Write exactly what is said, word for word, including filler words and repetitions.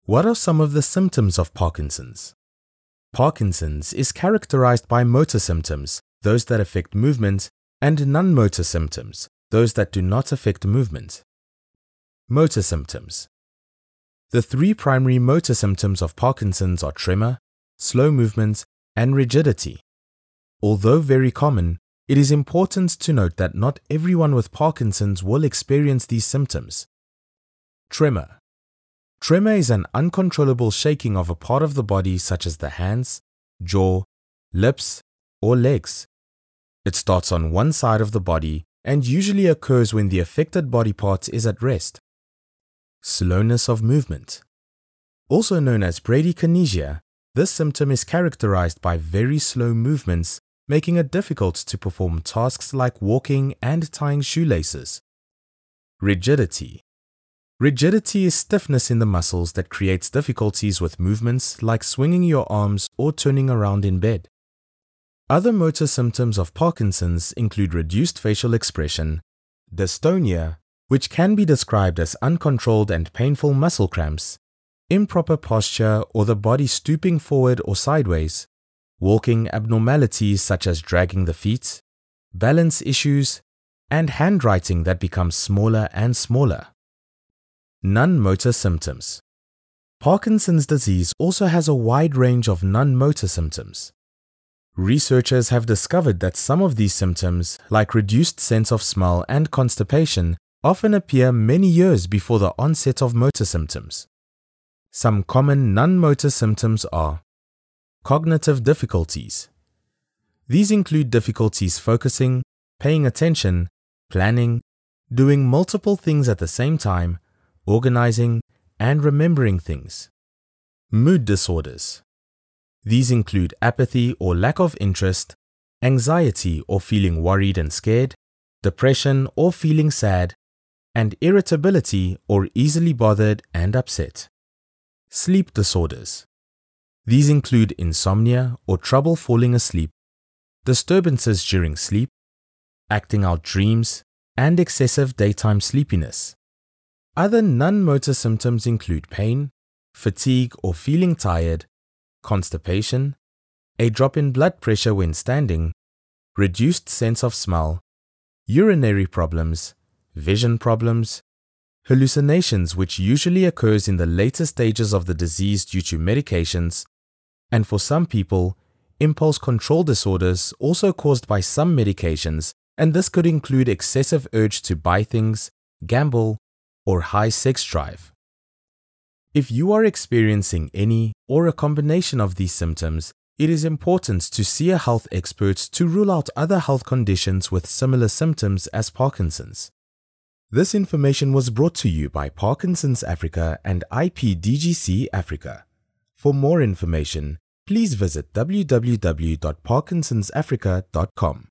What are some of the symptoms of Parkinson's? Parkinson's is characterized by motor symptoms, those that affect movement, and non-motor symptoms, those that do not affect movement. Motor symptoms. The three primary motor symptoms of Parkinson's are tremor, slow movement, and rigidity. Although very common, it is important to note that not everyone with Parkinson's will experience these symptoms. Tremor. Tremor is an uncontrollable shaking of a part of the body such as the hands, jaw, lips, or legs. It starts on one side of the body and usually occurs when the affected body part is at rest. Slowness of movement. Also known as bradykinesia, this symptom is characterized by very slow movements, making it difficult to perform tasks like walking and tying shoelaces. Rigidity. Rigidity is stiffness in the muscles that creates difficulties with movements like swinging your arms or turning around in bed. Other motor symptoms of Parkinson's include reduced facial expression, dystonia, which can be described as uncontrolled and painful muscle cramps, improper posture or the body stooping forward or sideways, walking abnormalities such as dragging the feet, balance issues, and handwriting that becomes smaller and smaller. Non-motor symptoms. Parkinson's disease also has a wide range of non-motor symptoms. Researchers have discovered that some of these symptoms, like reduced sense of smell and constipation, often appear many years before the onset of motor symptoms. Some common non-motor symptoms are cognitive difficulties. These include difficulties focusing, paying attention, planning, doing multiple things at the same time, organizing, and remembering things. Mood disorders. These include apathy or lack of interest, anxiety or feeling worried and scared, depression or feeling sad, and irritability or easily bothered and upset. Sleep disorders. These include insomnia or trouble falling asleep, disturbances during sleep, acting out dreams, and excessive daytime sleepiness. Other non-motor symptoms include pain, fatigue or feeling tired, constipation, a drop in blood pressure when standing, reduced sense of smell, urinary problems, vision problems, hallucinations which usually occurs in the later stages of the disease due to medications, and for some people, impulse control disorders also caused by some medications, and this could include excessive urge to buy things, gamble, or high sex drive. If you are experiencing any or a combination of these symptoms, it is important to see a health expert to rule out other health conditions with similar symptoms as Parkinson's. This information was brought to you by Parkinson's Africa and I P D G C Africa. For more information, please visit w w w dot parkinsons africa dot com.